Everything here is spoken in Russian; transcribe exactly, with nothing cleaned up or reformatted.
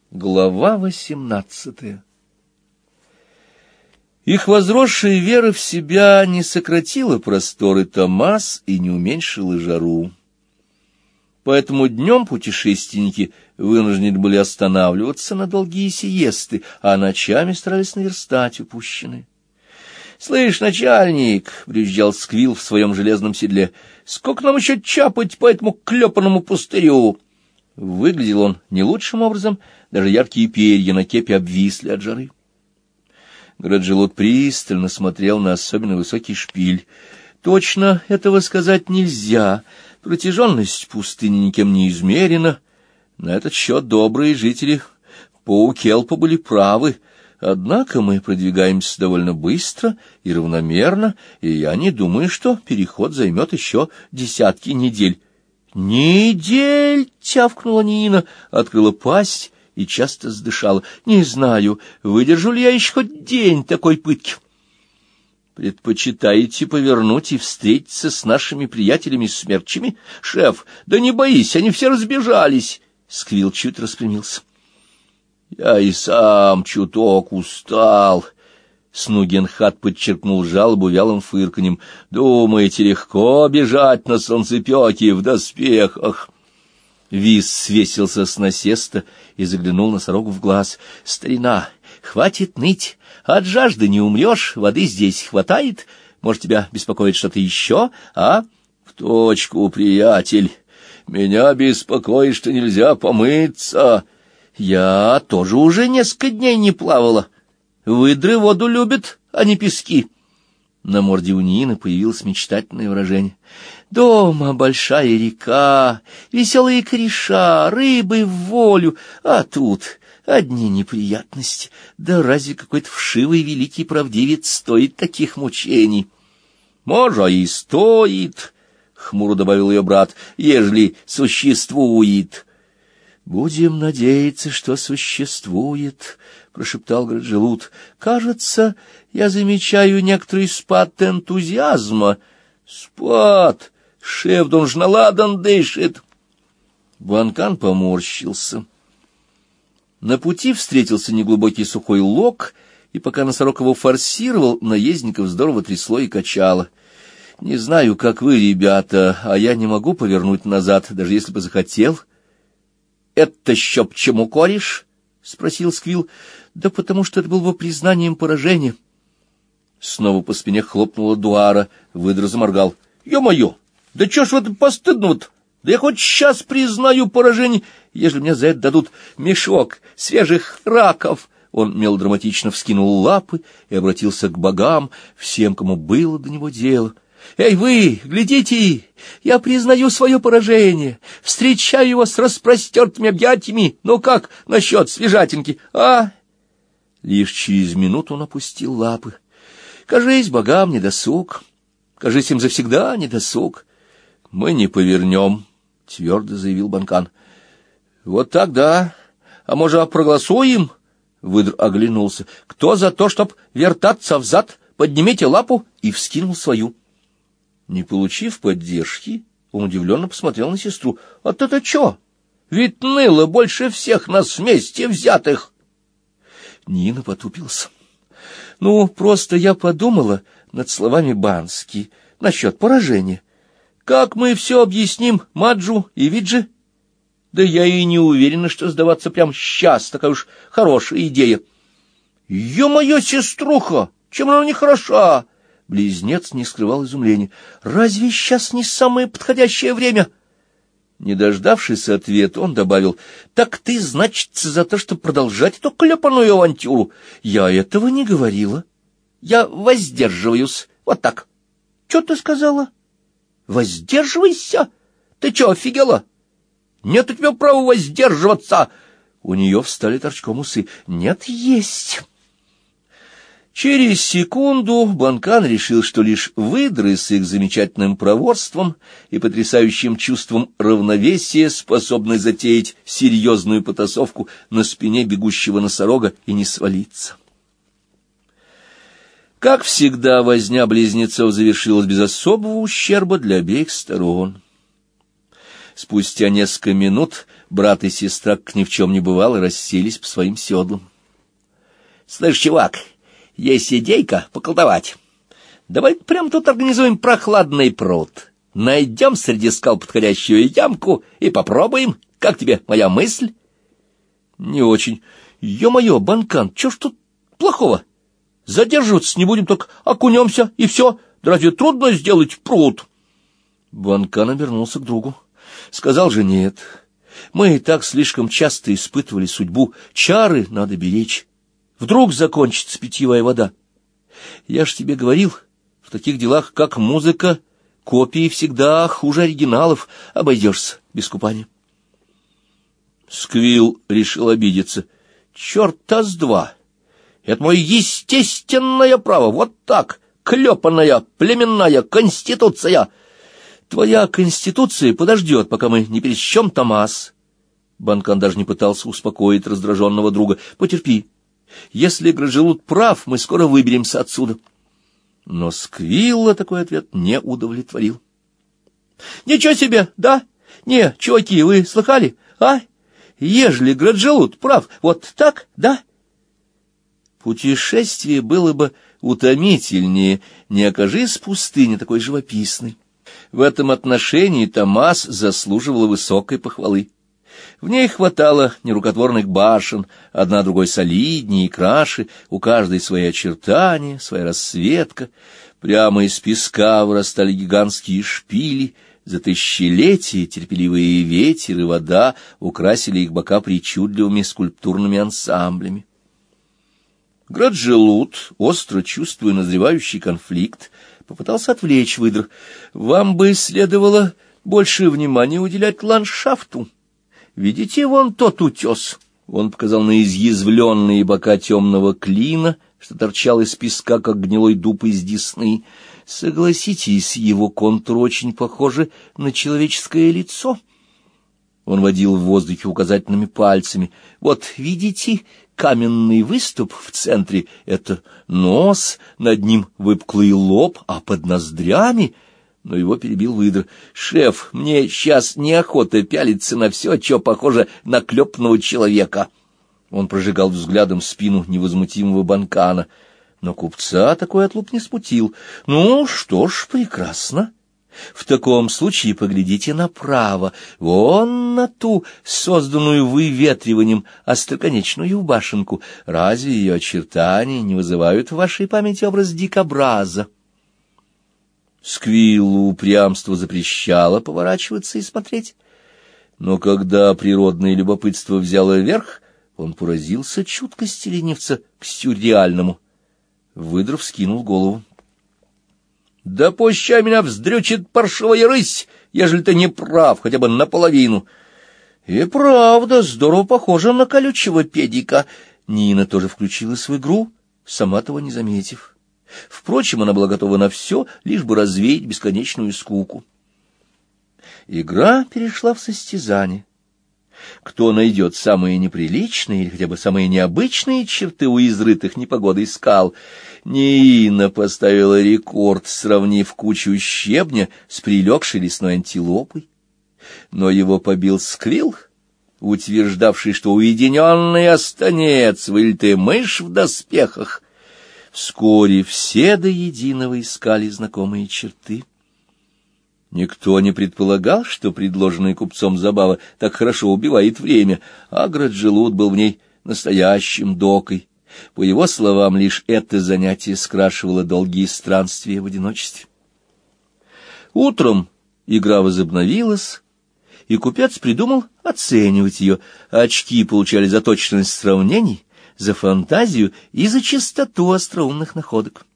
Глава восемнадцатая. Их возросшая вера в себя не сократила просторы Томас и не уменьшила жару. Поэтому днем путешественники вынуждены были останавливаться на долгие сиесты, а ночами старались наверстать упущенное. — Слышь, начальник, — брюзжал Сквилл в своем железном седле, — сколько нам еще чапать по этому клепанному пустырю? Выглядел он не лучшим образом, даже яркие перья на кепе обвисли от жары. Граджелот пристально смотрел на особенно высокий шпиль. Точно этого сказать нельзя. Протяженность пустыни никем не измерена. На этот счет добрые жители Паукелпа были правы. Однако мы продвигаемся довольно быстро и равномерно, и я не думаю, что переход займет еще десятки недель. «Недель!» — тявкнула Нина, открыла пасть и часто вздышала. «Не знаю, выдержу ли я еще хоть день такой пытки». «Предпочитаете повернуть и встретиться с нашими приятелями-смерчами? Шеф, да не боись, они все разбежались!» Сквилл чуть распрямился. «Я и сам чуток устал». Снугенхат подчеркнул жалобу вялым фырканьем. «Думаете, легко бежать на солнцепёке в доспехах?» Виз свесился с насеста и заглянул носорогу в глаз. «Старина, хватит ныть, от жажды не умрешь, воды здесь хватает. Может, тебя беспокоит что-то еще, а?» «В точку, приятель, меня беспокоит, что нельзя помыться. Я тоже уже несколько дней не плавала. Выдры воду любят, а не пески». На морде у Нины появилось мечтательное выражение. «Дома большая река, веселые кореша, рыбы в волю, а тут одни неприятности. Да разве какой-то вшивый великий правдивец стоит таких мучений?» «Может, и стоит», — хмуро добавил ее брат, — «ежели существует». «Будем надеяться, что существует», — прошептал Граджелут. «Кажется, я замечаю некоторый спад энтузиазма». «Спад! Шеф, да он ж наладан дышит!» Банкан поморщился. На пути встретился неглубокий сухой лог, и пока носорог его форсировал, наездников здорово трясло и качало. «Не знаю, как вы, ребята, а я не могу повернуть назад, даже если бы захотел». «Это еще почему кореш?» — спросил Сквилл. «Да потому что это было бы признанием поражения». Снова по спине хлопнула Дуара, выдра заморгал. «Ё-моё! Да чё ж вот постыдно-то? Да я хоть сейчас признаю поражение, ежели мне за это дадут мешок свежих раков». Он мелодраматично вскинул лапы и обратился к богам, всем, кому было до него дело. «Эй вы, глядите, я признаю свое поражение, встречаю его с распростертыми объятиями. Ну как насчет свежатинки, а?» Лишь через минуту он опустил лапы. «Кажись, богам недосуг, кажись, им завсегда недосуг». «Мы не повернем», — твердо заявил Банкан. «Вот так да, а может, проголосуем?» Выдр оглянулся. «Кто за то, чтоб вертаться взад, поднимите лапу», и вскинул свою. Не получив поддержки, он удивленно посмотрел на сестру. «А ты-то чё? Ведь ныло больше всех нас вместе взятых!» Нина потупился. «Ну, просто я подумала над словами Бански насчет поражения. Как мы все объясним Маджу и Виджи? Да я и не уверена, что сдаваться прямо сейчас такая уж хорошая идея». «Ё-моё, сеструха, чем она не хороша?» Близнец не скрывал изумления. «Разве сейчас не самое подходящее время?» Не дождавшись ответа, он добавил: «Так ты, значит, за то, чтобы продолжать эту клепаную авантюру?» «Я этого не говорила. Я воздерживаюсь. Вот так». «Чё ты сказала?» «Воздерживайся? Ты чё, офигела? Нет у тебя права воздерживаться!» У нее встали торчком усы. «Нет, есть». Через секунду Банкан решил, что лишь выдры с их замечательным проворством и потрясающим чувством равновесия способны затеять серьезную потасовку на спине бегущего носорога и не свалиться. Как всегда, возня близнецов завершилась без особого ущерба для обеих сторон. Спустя несколько минут Брат и сестра, как ни в чем не бывало, расселись по своим седлам. — Слышь, чувак, есть идейка поколдовать. Давай прямо тут организуем прохладный пруд. Найдем среди скал подходящую ямку и попробуем. Как тебе моя мысль? — Не очень. Ё-моё, Банкан, чё ж тут плохого? Задерживаться не будем, так окунемся, и все. Да разве трудно сделать пруд? Банкан обернулся к другу. Сказал же: нет. Мы и так слишком часто испытывали судьбу. Чары надо беречь. Вдруг закончится питьевая вода. Я ж тебе говорил, в таких делах, как музыка, копии всегда хуже оригиналов. Обойдешься без купания. Сквилл решил обидеться. Черта с два! Это мое естественное право, вот так, клепанная племенная конституция. Твоя конституция подождет, пока мы не пересечем Томас. Банкан даже не пытался успокоить раздраженного друга. Потерпи. Если Граджелут прав, мы скоро выберемся отсюда. Но Сквилла такой ответ не удовлетворил. Ничего себе, да? Не, чуваки, вы слыхали, а? Ежели Граджелут прав, вот так, да? Путешествие было бы утомительнее, не окажись пустыня такой живописной. В этом отношении Томас заслуживала высокой похвалы. В ней хватало нерукотворных башен, одна другой солиднее и краше, у каждой свои очертания, своя расцветка. Прямо из песка вырастали гигантские шпили, за тысячелетия терпеливые ветер и вода украсили их бока причудливыми скульптурными ансамблями. Граджелут, остро чувствуя назревающий конфликт, попытался отвлечь выдр. Вам бы следовало больше внимания уделять ландшафту. Видите, вон тот утес. Он показал на изъязвленные бока темного клина, что торчал из песка, как гнилой дуб из десны. Согласитесь, его контур очень похожи на человеческое лицо. Он водил в воздухе указательными пальцами. Вот, видите, каменный выступ в центре — это нос, над ним выпуклый лоб, а под ноздрями... Но его перебил выдр. «Шеф, мне сейчас неохота пялиться на все, что похоже на клепного человека». Он прожигал взглядом спину невозмутимого Банкана. Но купца такой отлуп не смутил. «Ну что ж, прекрасно. В таком случае поглядите направо, вон на ту, созданную выветриванием, остроконечную башенку. Разве ее очертания не вызывают в вашей памяти образ дикобраза?» Сквиллу упрямство запрещало поворачиваться и смотреть. Но когда природное любопытство взяло верх, он поразился чуткости ленивца к сюрреальному. Выдр вскинул голову. — Да пущай меня вздрючит паршивая рысь, ежели ты не прав хотя бы наполовину. — И правда, здорово похоже на колючего педика. Нина тоже включилась в игру, сама того не заметив. Впрочем, она была готова на все, лишь бы развеять бесконечную скуку. Игра перешла в состязание. Кто найдет самые неприличные или хотя бы самые необычные черты у изрытых непогодой скал? Нина поставила рекорд, сравнив кучу щебня с прилегшей лесной антилопой. Но его побил Сквилл, утверждавший, что уединенный останец, вылитая мышь в доспехах. Вскоре все до единого искали знакомые черты. Никто не предполагал, что предложенная купцом забава так хорошо убивает время, а Граджелут был в ней настоящим докой. По его словам, лишь это занятие скрашивало долгие странствия в одиночестве. Утром игра возобновилась, и купец придумал оценивать ее. Очки получали за точность сравнений, за фантазию и за чистоту остроумных находок.